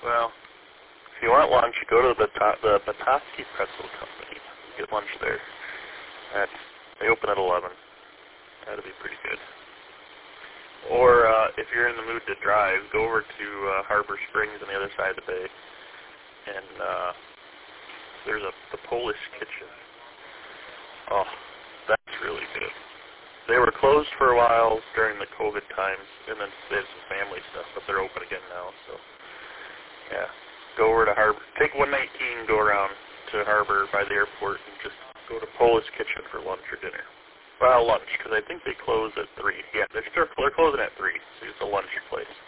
Well, if you want lunch, go to the Petoskey Pretzel Company. Get lunch there. They open at 11. That'll be pretty good. Or if you're in the mood to drive, go over to Harbor Springs on the other side of the bay, and there's the Polish Kitchen. Oh, that's really good. They were closed for a while during the COVID times, and then they had some family stuff, but they're open again now. So, yeah, go over to Harbor. Take 119, go around to Harbor by the airport, and just go to Polish Kitchen for lunch or dinner. Well, lunch, because I think they close at 3. Yeah, they're closing at 3, so it's a lunch place.